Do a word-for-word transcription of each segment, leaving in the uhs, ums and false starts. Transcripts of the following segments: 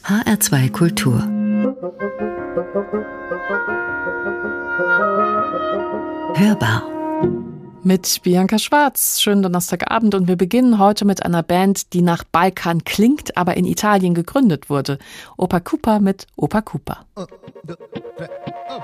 H R zwei Kultur. Hörbar. Mit Bianca Schwarz. Schönen Donnerstagabend und wir beginnen heute mit einer Band, die nach Balkan klingt, aber in Italien gegründet wurde. Opa Cooper mit Opa Cooper. Oh, oh, oh.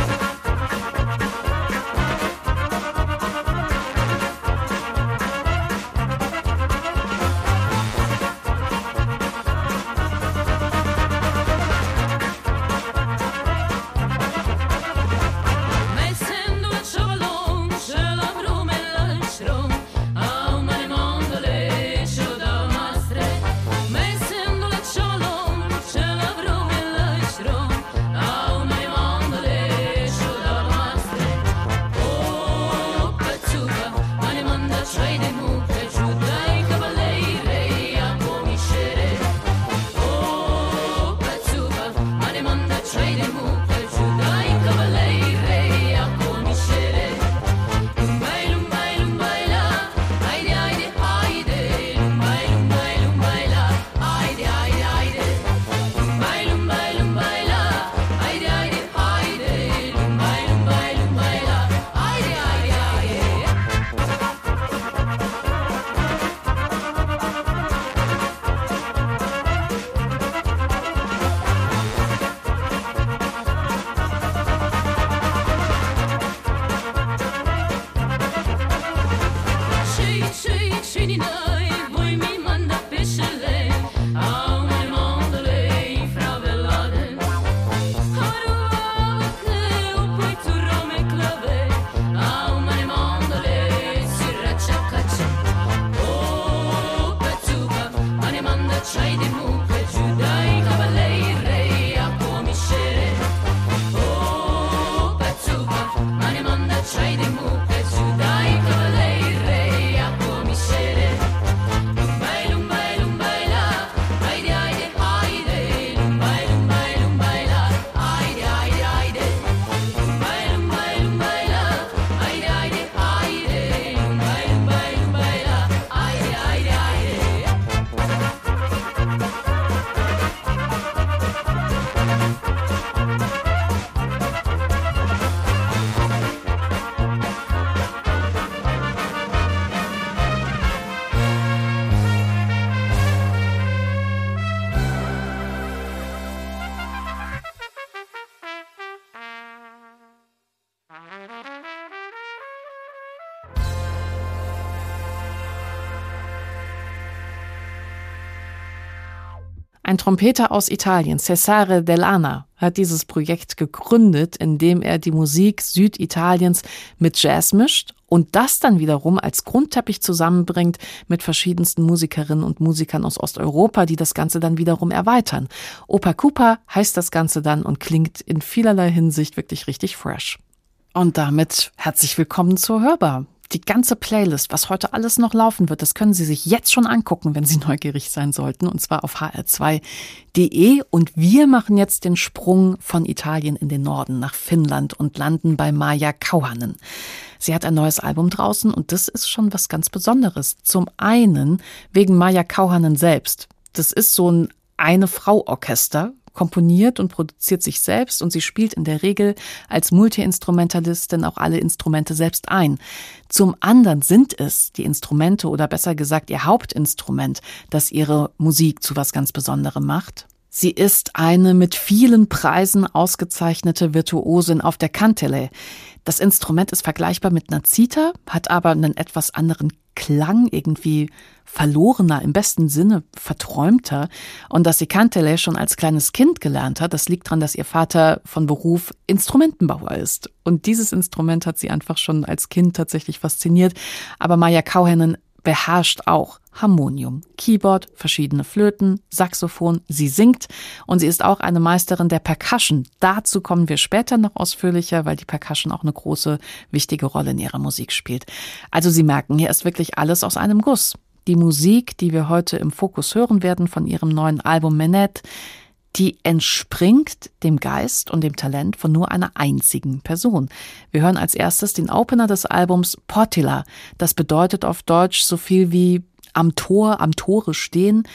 Ein Trompeter aus Italien, Cesare Dell'Anna, hat dieses Projekt gegründet, indem er die Musik Süditaliens mit Jazz mischt und das dann wiederum als Grundteppich zusammenbringt mit verschiedensten Musikerinnen und Musikern aus Osteuropa, die das Ganze dann wiederum erweitern. Opa Cooper heißt das Ganze dann und klingt in vielerlei Hinsicht wirklich richtig fresh. Und damit herzlich willkommen zur Hörbar. Die ganze Playlist, was heute alles noch laufen wird, das können Sie sich jetzt schon angucken, wenn Sie neugierig sein sollten, und zwar auf h r zwei punkt de. Und wir machen jetzt den Sprung von Italien in den Norden nach Finnland und landen bei Maija Kauhanen. Sie hat ein neues Album draußen und das ist schon was ganz Besonderes. Zum einen wegen Maija Kauhanen selbst. Das ist so ein Eine-Frau-Orchester, komponiert und produziert sich selbst und sie spielt in der Regel als Multi-Instrumentalistin auch alle Instrumente selbst ein. Zum anderen sind es die Instrumente oder besser gesagt ihr Hauptinstrument, das ihre Musik zu was ganz Besonderem macht. Sie ist eine mit vielen Preisen ausgezeichnete Virtuosin auf der Kantele. Das Instrument ist vergleichbar mit einer Zither, hat aber einen etwas anderen Klang, irgendwie verlorener, im besten Sinne verträumter. Und dass sie Kantele schon als kleines Kind gelernt hat, das liegt daran, dass ihr Vater von Beruf Instrumentenbauer ist. Und dieses Instrument hat sie einfach schon als Kind tatsächlich fasziniert. Aber Maija Kauhanen beherrscht auch Harmonium, Keyboard, verschiedene Flöten, Saxophon. Sie singt und sie ist auch eine Meisterin der Percussion. Dazu kommen wir später noch ausführlicher, weil die Percussion auch eine große, wichtige Rolle in ihrer Musik spielt. Also Sie merken, hier ist wirklich alles aus einem Guss. Die Musik, die wir heute im Fokus hören werden von ihrem neuen Album Menet, die entspringt dem Geist und dem Talent von nur einer einzigen Person. Wir hören als erstes den Opener des Albums Portilla. Das bedeutet auf Deutsch so viel wie am Tor, am Tore stehen.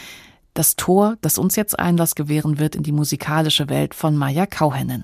Das Tor, das uns jetzt Einlass gewähren wird in die musikalische Welt von Maija Kauhänen.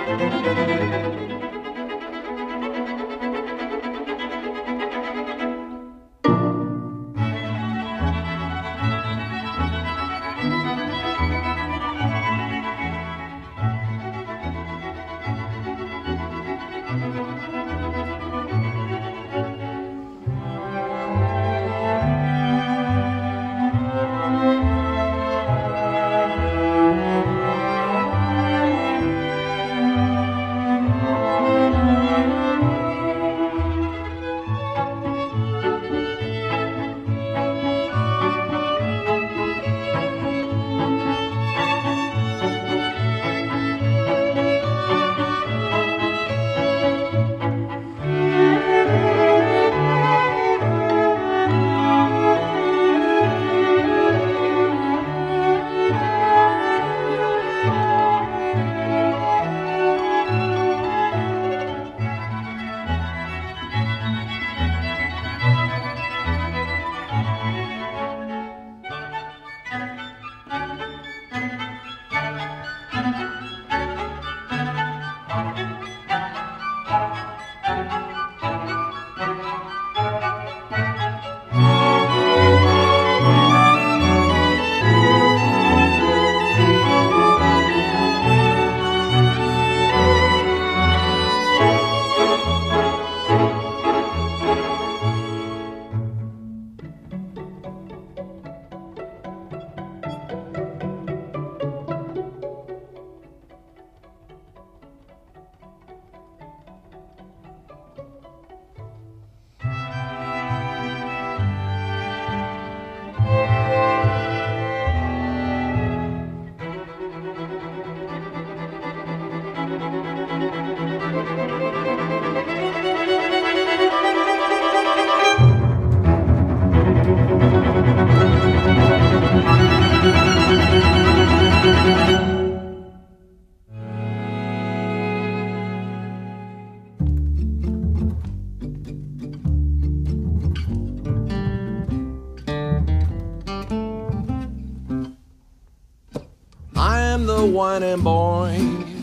I'm the whining boy,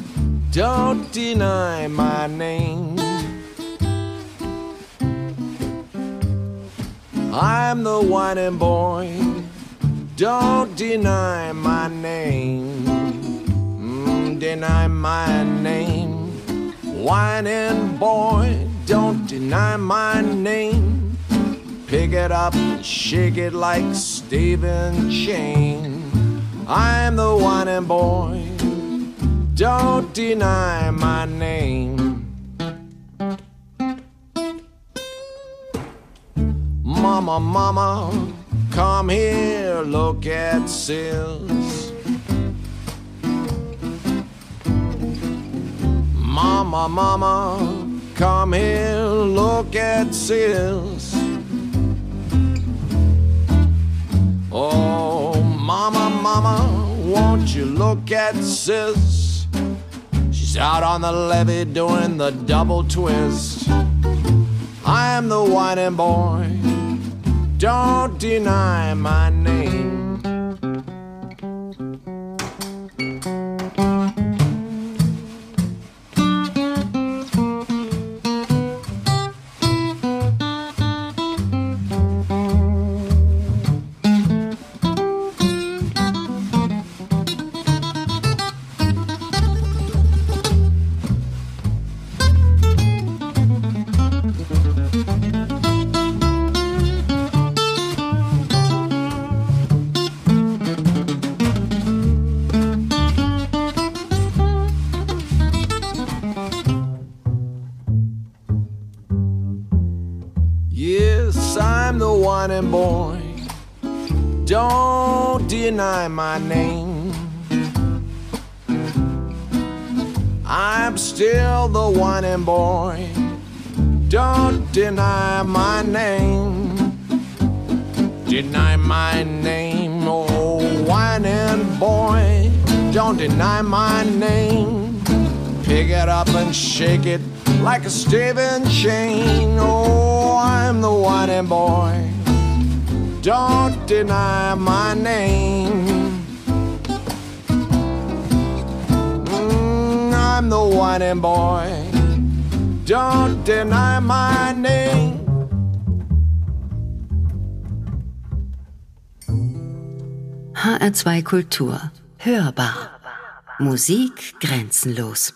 don't deny my name. I'm the whining boy, don't deny my name. Mm, deny my name. Whining boy, don't deny my name. Pick it up and shake it like Stephen Chain. I'm the whining boy, don't deny my name. Mama, mama, come here, look at Sis. Mama, mama, come here, look at Sis. Oh, mama, mama, won't you look at Sis? She's out on the levee doing the double twist. I'm the whining boy, don't deny my name. Yes, I'm the whining boy, don't deny my name. I'm still the whining boy, don't deny my name. Deny my name, oh whining boy, don't deny my name. Pick it up and shake it like a Stephen Chain. Oh, I'm the whining boy, don't deny my name. Mm, I'm the whining boy. Don't deny my name. H R zwei Kultur. Hörbar. Musik grenzenlos.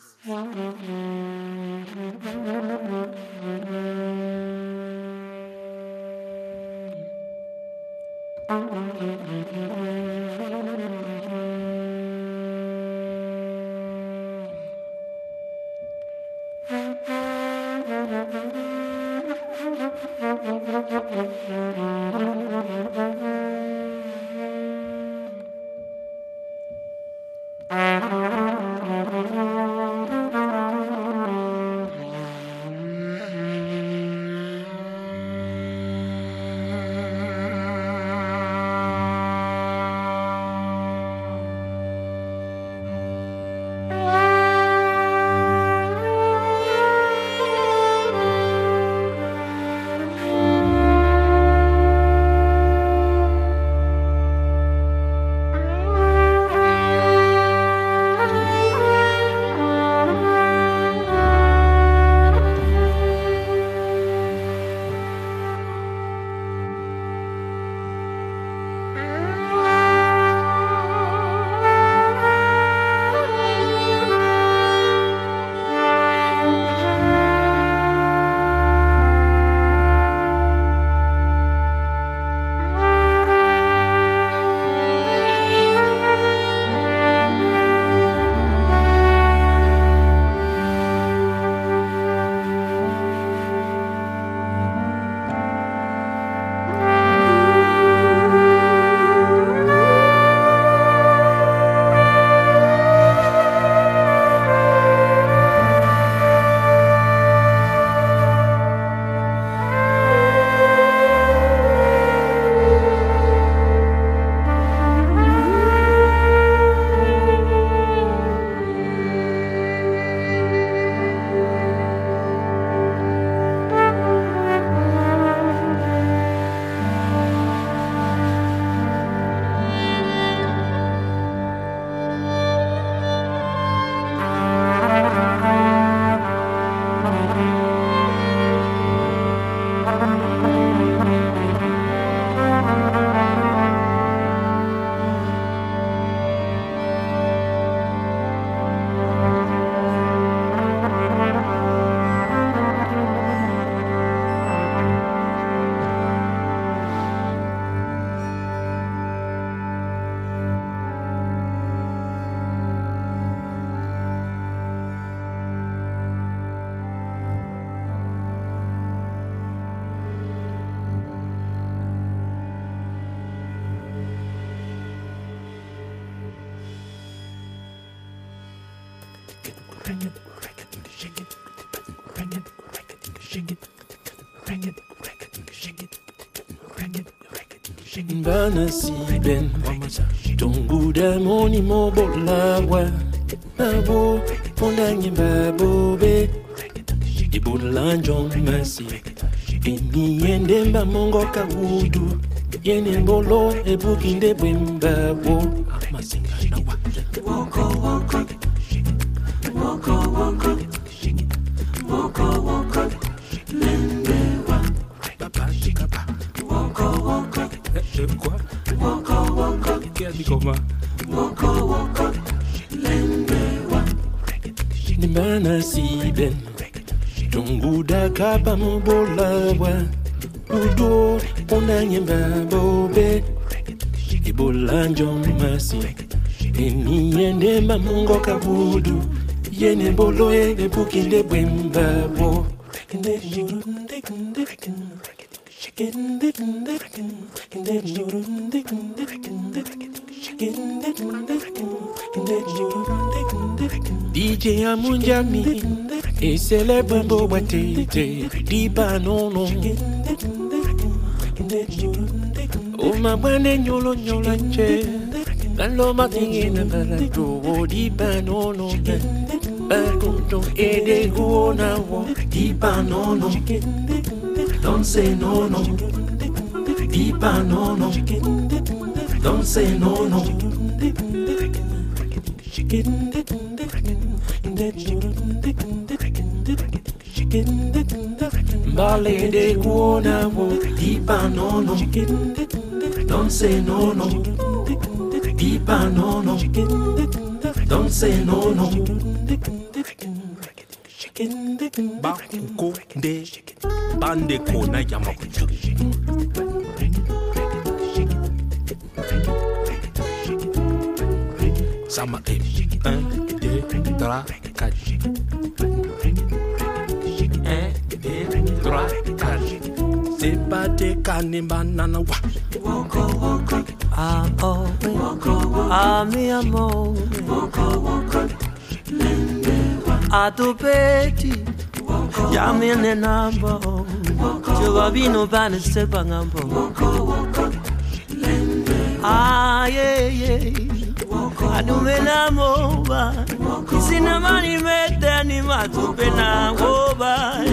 Bana si ben Tongu da moni mo bolawa Babo Pondangi babo be Ibulanjo masi Eni yende mba mongo kawudu Yene mbolo ebukinde bwemba wo Masinga na wa Woko woko Woko woko Woko woko Lendewa Papa shikapa Woko woko Quoi? Woko woko Qu'est-ce qu'il comment? Woko woko Lendewa Nimana si ben Tunguda kapa mbolawa Udo Pondangi mbabo be Ibulanjo masi Eni yende mba mongo kabudu Yene bolo e bukinde bwemba wo D J Amunjami E célèbre mbo watete Diba nono O mabwane nyolo nyola che Galo matingi na balato O diba nono Bakunto ede guona wo Diba nono Don't say no no Diba no no Don't say no no Bale de guona wo dipa no no. Don't say no no. Dipa no no. Don't say no no. Bakuko de bande kona yamakuchu. Sama e un deux trois quatre. Un deux trois quatre. C'est pas des canimba nana wa. Woko woko. Ah oh. Woko woko. Ah mi amor. Woko woko. A tu peti. Yami nenambo. Chubabino bana sepangambo. Woko woko. Ah yeah yeah. Adumena moba, isina mani mete ni matupena moba.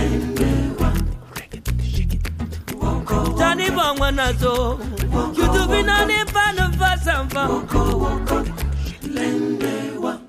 Tani bangwa nazo, YouTube na ne pano fasamfa. Lendewa.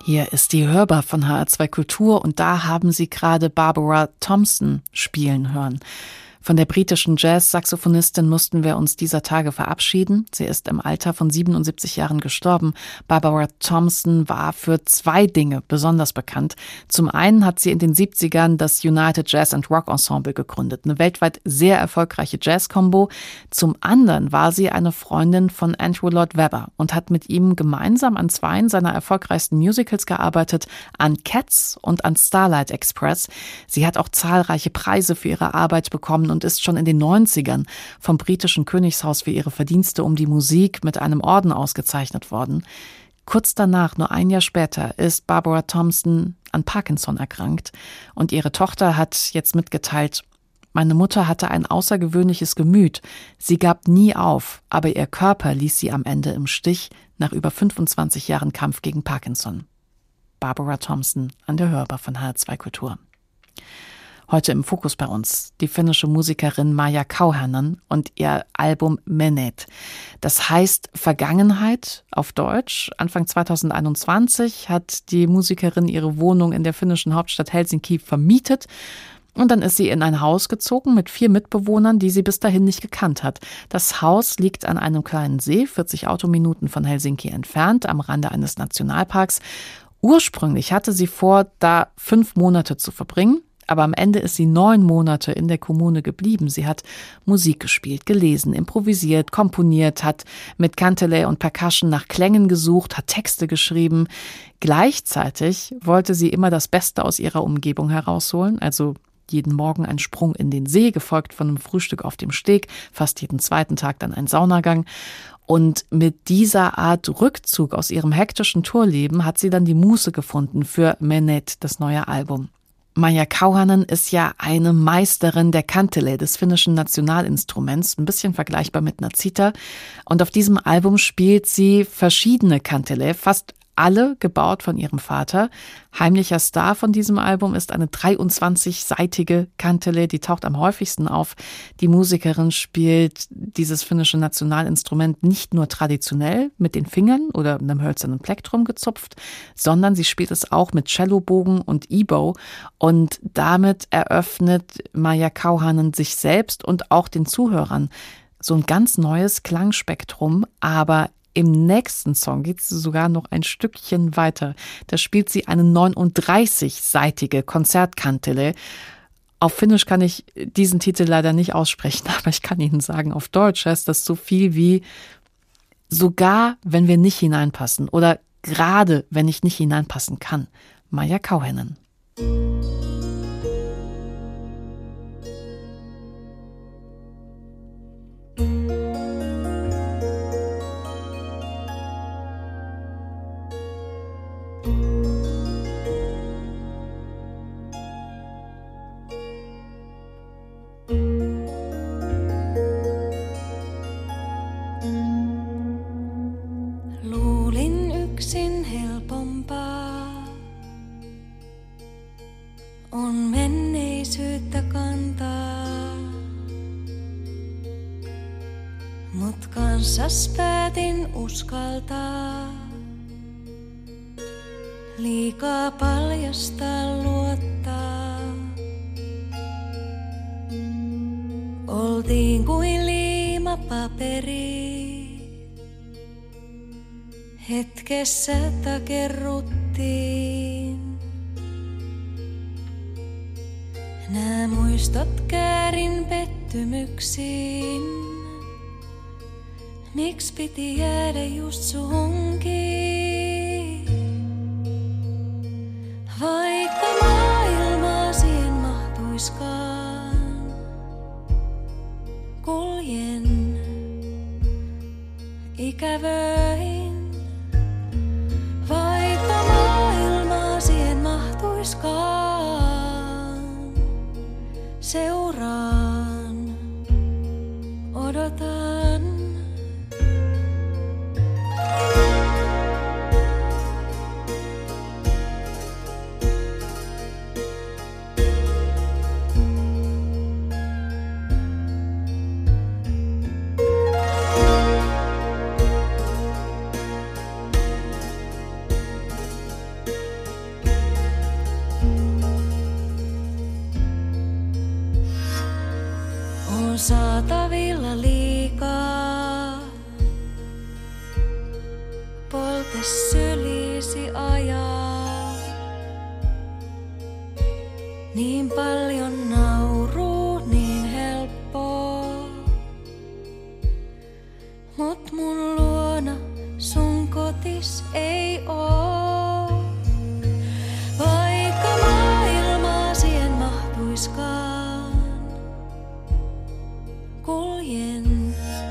Hier ist die Hörbar von H R zwei Kultur und da haben Sie gerade Barbara Thompson spielen hören. Von der britischen Jazz-Saxophonistin mussten wir uns dieser Tage verabschieden. Sie ist im Alter von siebenundsiebzig Jahren gestorben. Barbara Thompson war für zwei Dinge besonders bekannt. Zum einen hat sie in den siebzigern das United Jazz and Rock Ensemble gegründet, eine weltweit sehr erfolgreiche Jazz-Kombo. Zum anderen war sie eine Freundin von Andrew Lloyd Webber und hat mit ihm gemeinsam an zwei seiner erfolgreichsten Musicals gearbeitet, an Cats und an Starlight Express. Sie hat auch zahlreiche Preise für ihre Arbeit bekommen und ist schon in den neunzigern vom britischen Königshaus für ihre Verdienste um die Musik mit einem Orden ausgezeichnet worden. Kurz danach, nur ein Jahr später, ist Barbara Thompson an Parkinson erkrankt und ihre Tochter hat jetzt mitgeteilt: Meine Mutter hatte ein außergewöhnliches Gemüt. Sie gab nie auf, aber ihr Körper ließ sie am Ende im Stich nach über fünfundzwanzig Jahren Kampf gegen Parkinson. Barbara Thompson an der Hörbar von H R zwei Kultur. Heute im Fokus bei uns die finnische Musikerin Maija Kauhanen und ihr Album Menneet. Das heißt Vergangenheit auf Deutsch. Anfang zweitausendeinundzwanzig hat die Musikerin ihre Wohnung in der finnischen Hauptstadt Helsinki vermietet. Und dann ist sie in ein Haus gezogen mit vier Mitbewohnern, die sie bis dahin nicht gekannt hat. Das Haus liegt an einem kleinen See, vierzig Autominuten von Helsinki entfernt, am Rande eines Nationalparks. Ursprünglich hatte sie vor, da fünf Monate zu verbringen. Aber am Ende ist sie neun Monate in der Kommune geblieben. Sie hat Musik gespielt, gelesen, improvisiert, komponiert, hat mit Kantele und Percussion nach Klängen gesucht, hat Texte geschrieben. Gleichzeitig wollte sie immer das Beste aus ihrer Umgebung herausholen, also jeden Morgen ein Sprung in den See, gefolgt von einem Frühstück auf dem Steg, fast jeden zweiten Tag dann ein Saunagang. Und mit dieser Art Rückzug aus ihrem hektischen Tourleben hat sie dann die Muße gefunden für Menneet, das neue Album. Maija Kauhanen ist ja eine Meisterin der Kantele, des finnischen Nationalinstruments, ein bisschen vergleichbar mit einer Zither. Und auf diesem Album spielt sie verschiedene Kantele, fast alle gebaut von ihrem Vater. Heimlicher Star von diesem Album ist eine dreiundzwanzigseitige Kantele, die taucht am häufigsten auf. Die Musikerin spielt dieses finnische Nationalinstrument nicht nur traditionell mit den Fingern oder einem hölzernen Plektrum gezupft, sondern sie spielt es auch mit Cellobogen und E-Bow. Und damit eröffnet Maija Kauhanen sich selbst und auch den Zuhörern so ein ganz neues Klangspektrum, aber im nächsten Song geht sie sogar noch ein Stückchen weiter. Da spielt sie eine neununddreißigseitige Konzertkantele. Auf Finnisch kann ich diesen Titel leider nicht aussprechen, aber ich kann Ihnen sagen, auf Deutsch heißt das so viel wie sogar, wenn wir nicht hineinpassen oder gerade, wenn ich nicht hineinpassen kann. Maija Kauhanen. Kanssas päätin uskaltaa, liikaa paljastaa luottaa. Oltiin kuin liimapaperi, hetkessä takerruttiin. Nää muistot käärin pettymyksiin. Miks piti jäädä just suhunkin? Vaikka maailmaa siihen mahtuiskaan, kuljen ikävöin. Vaikka maailmaa siihen mahtuiskaan, seuraan, odotan. on saatavilla liikaa. Polte sylisi ajaa. Niin paljon nauruu, niin helppoa. Mut mun luona sun kotis ei oo. Vaikka maailmaa siihen mahtuiskaan, kuljen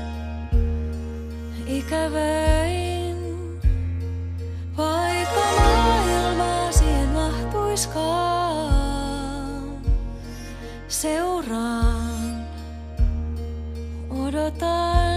ikävöin. Vaikka maailmaa siihen mahtuiskaan, seuraan, odotan.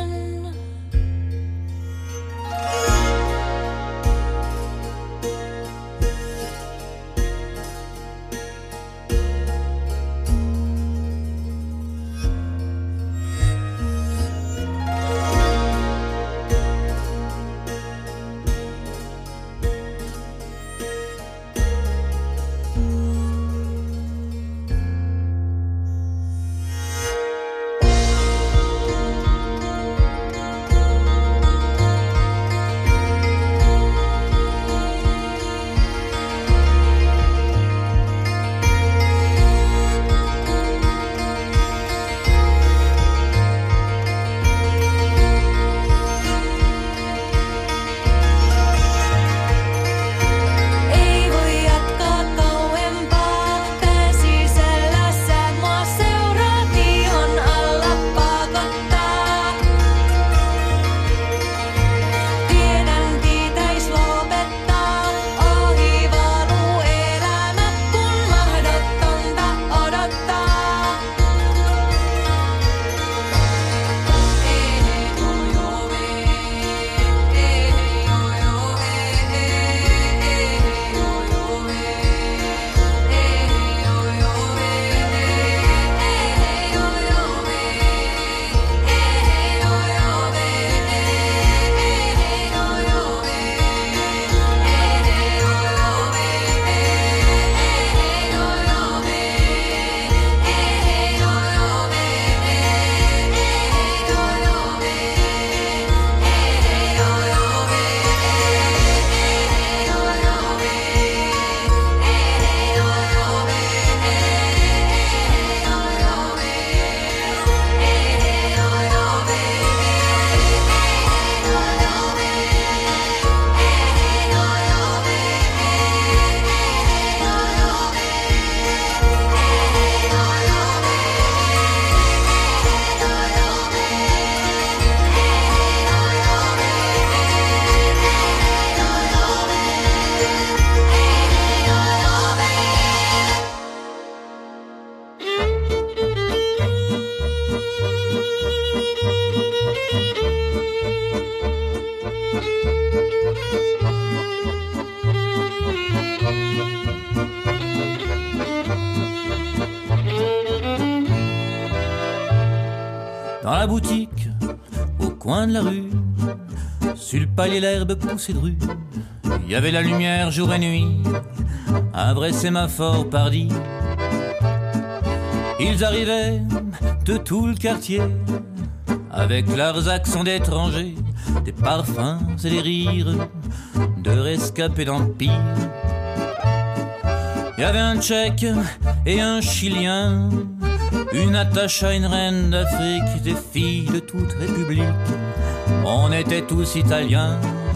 Dans la boutique, au coin de la rue, sur le palier l'herbe poussée de rue, il y avait la lumière jour et nuit, un vrai sémaphore pardi. Ils arrivaient de tout le quartier, avec leurs accents d'étrangers, des parfums et des rires de rescapés d'empire. Il y avait un Tchèque et un Chilien, une Natacha, une reine d'Afrique, des filles de toute république. On était tous italiens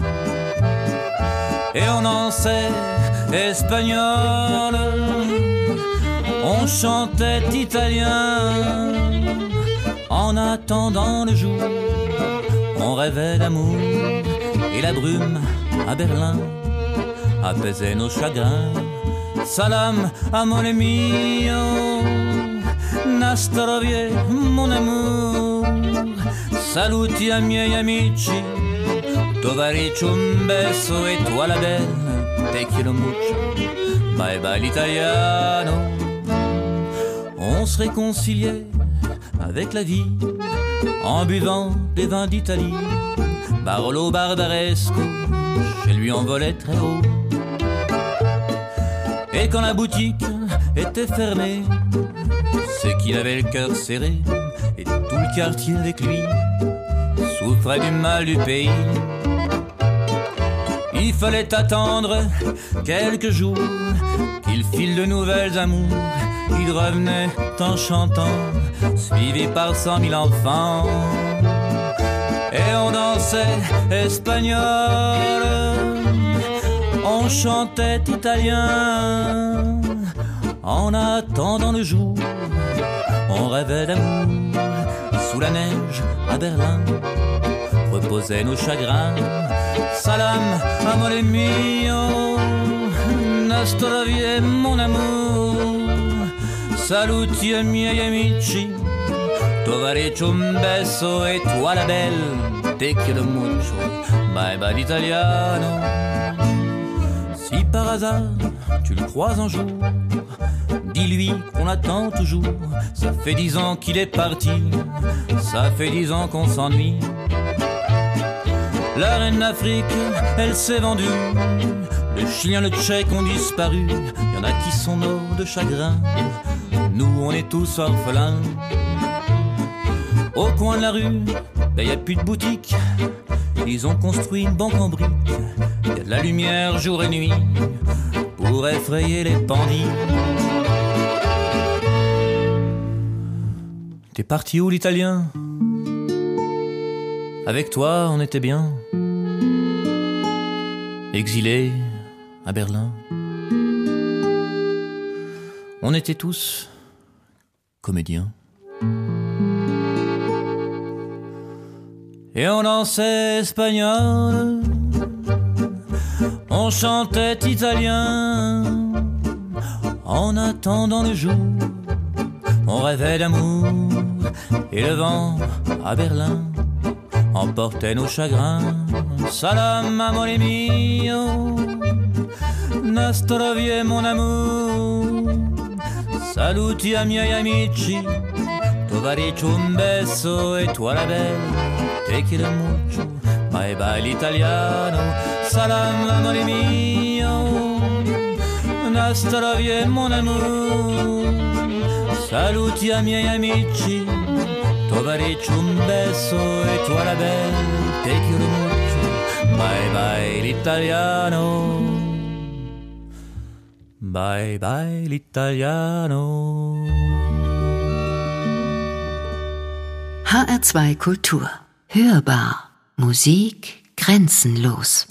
et on dansait espagnol. On chantait italien en attendant le jour. On rêvait d'amour et la brume à Berlin apaisait nos chagrins. Salam amore mio, Nastarovie mon amour. Saluti ai miei amici, tovarici un beso e toi la belle, te quiero mucho, bye bye l'italiano. On se réconciliait avec la vie en buvant des vins d'Italie. Barolo Barbaresco, chez lui on volait très haut. Et quand la boutique était fermée, c'est qu'il avait le cœur serré. et tout le quartier avec lui souffrait du mal du pays. Il fallait attendre quelques jours qu'il file de nouvelles amours. Il revenait en chantant, suivi par cent mille enfants. Et on dansait espagnol, on chantait italien. En attendant le jour, on rêvait d'amour. Sous la neige à Berlin reposaient nos chagrins. Salam, amore mio, nostra vie, mon amour. Saluti ai miei amici, tovareccio un beso e toi la belle, te quiero mucho, bye bye l'italiano. Si par hasard tu le croises un jour, dis-lui qu'on attend toujours. Ça fait dix ans qu'il est parti, ça fait dix ans qu'on s'ennuie. La reine d'Afrique, elle s'est vendue. Le Chilien, le Tchèque ont disparu. Y en a qui sont morts de chagrin. Nous, on est tous orphelins. Au coin de la rue, ben y a plus de boutique. Ils ont construit une banque en briques. Y a de la lumière jour et nuit pour effrayer les bandits. T'es parti où, l'Italien? Avec toi, on était bien. Exilés à Berlin. On était tous comédiens. Et on dansait espagnol, on chantait italien. En attendant le jour, on rêvait d'amour. Et le vent à Berlin emportait nos chagrins. Salam amore mio, nostra vie mon amour. Saluti ai miei amici, tovareccio un beso e toi la belle, te quiero mucho, bye bye l'italiano. Salam amore mio, nostra vie mon amour. Saluti ai miei amici, tovareccio un beso e toi la belle, te quiero mucho, bye bye l'italiano. Bye bye l'italiano. H R zwei Kultur. Hörbar. Musik grenzenlos.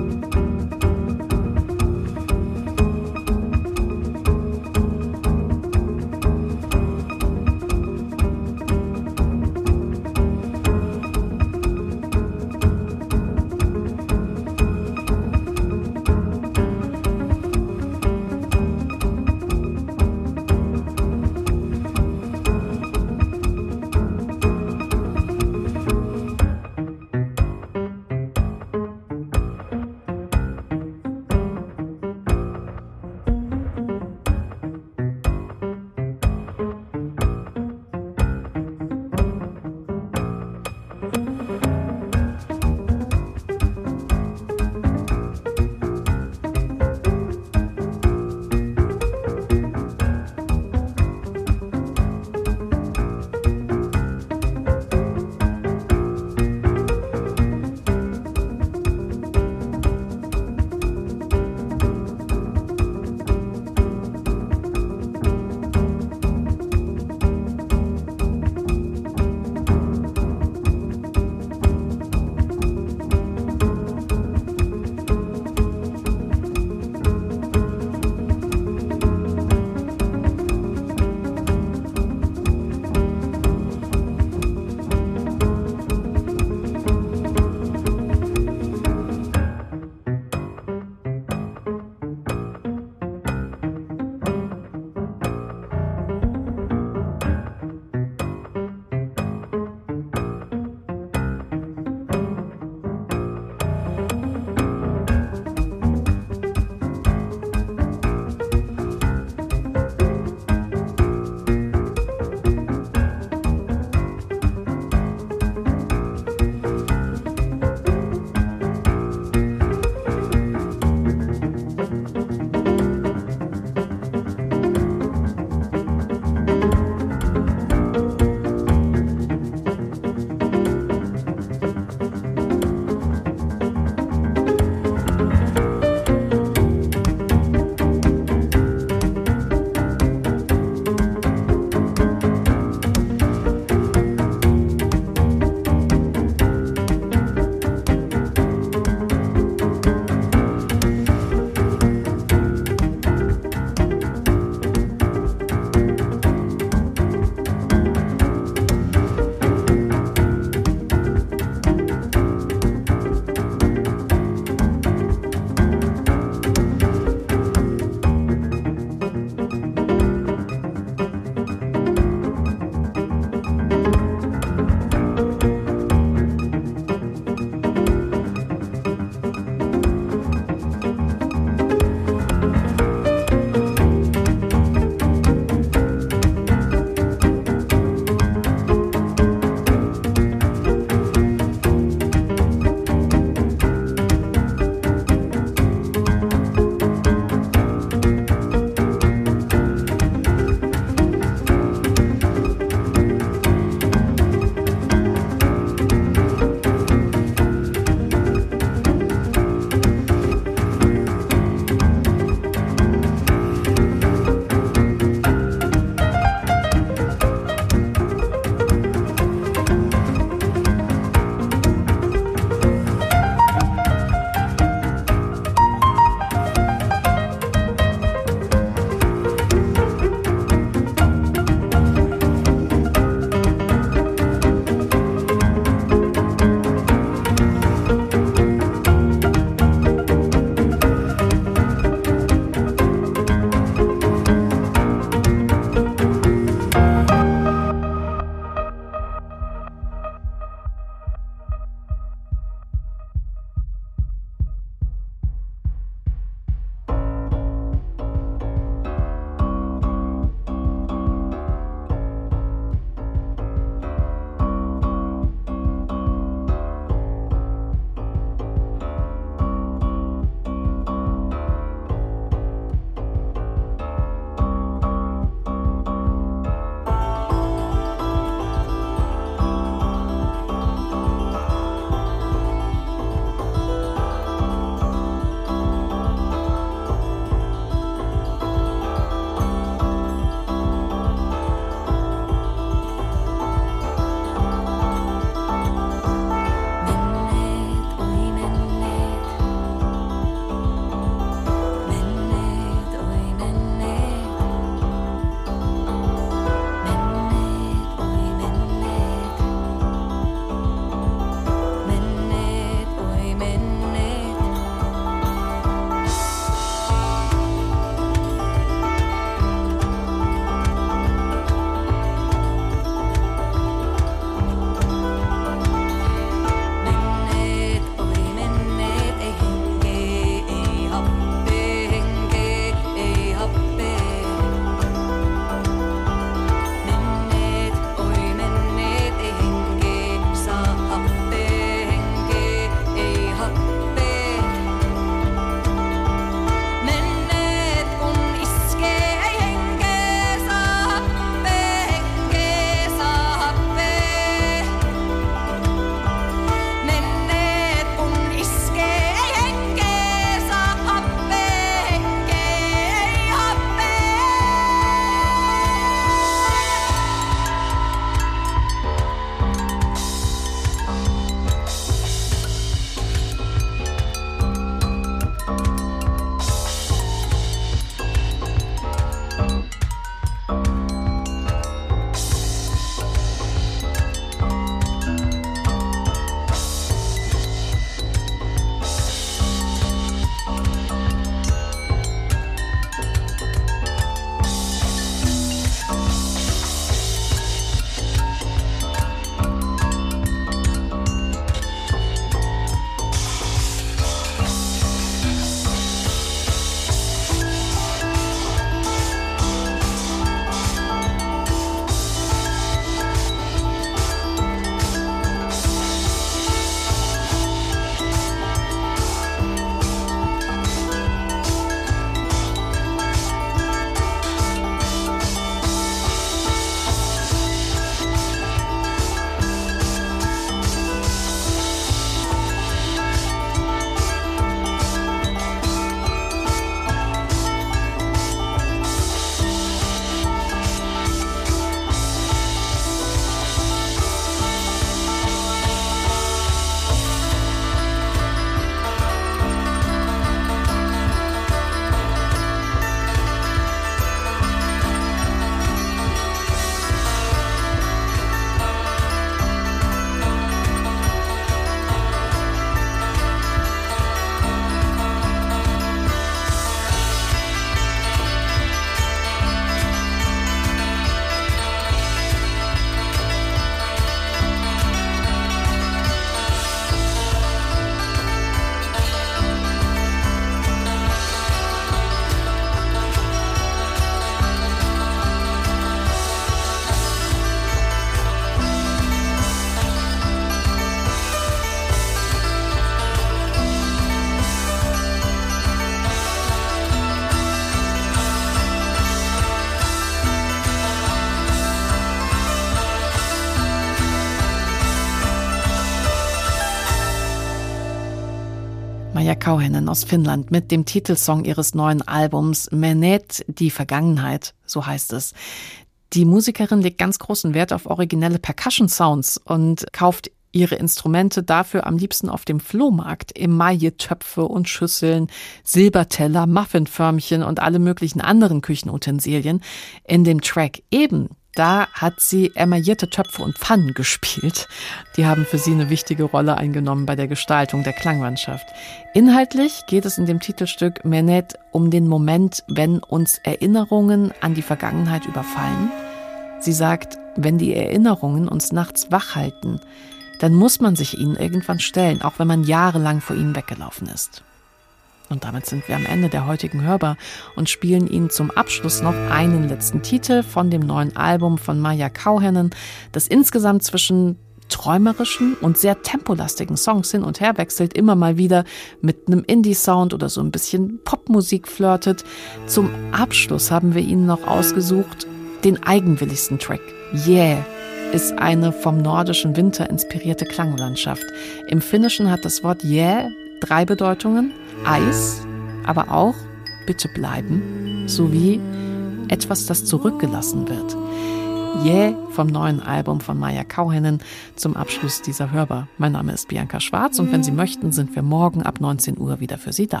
Maija Kauhanen aus Finnland mit dem Titelsong ihres neuen Albums Menneet, die Vergangenheit, so heißt es. Die Musikerin legt ganz großen Wert auf originelle Percussion-Sounds und kauft ihre Instrumente dafür am liebsten auf dem Flohmarkt. Emaille-Töpfe und Schüsseln, Silberteller, Muffinförmchen und alle möglichen anderen Küchenutensilien. In dem Track eben, da hat sie emaillierte Töpfe und Pfannen gespielt. Die haben für sie eine wichtige Rolle eingenommen bei der Gestaltung der Klanglandschaft. Inhaltlich geht es in dem Titelstück Menneet um den Moment, wenn uns Erinnerungen an die Vergangenheit überfallen. Sie sagt, wenn die Erinnerungen uns nachts wach halten, dann muss man sich ihnen irgendwann stellen, auch wenn man jahrelang vor ihnen weggelaufen ist. Und damit sind wir am Ende der heutigen Hörbar und spielen Ihnen zum Abschluss noch einen letzten Titel von dem neuen Album von Maija Kauhanen, das insgesamt zwischen träumerischen und sehr tempolastigen Songs hin und her wechselt, immer mal wieder mit einem Indie-Sound oder so ein bisschen Popmusik flirtet. Zum Abschluss haben wir Ihnen noch ausgesucht den eigenwilligsten Track, Yeah, ist eine vom nordischen Winter inspirierte Klanglandschaft. Im Finnischen hat das Wort Yeah drei Bedeutungen: Eis, aber auch bitte bleiben, sowie etwas, das zurückgelassen wird. Yeah vom neuen Album von Maija Kauhanen zum Abschluss dieser Hörbar. Mein Name ist Bianca Schwarz und wenn Sie möchten, sind wir morgen ab neunzehn Uhr wieder für Sie da.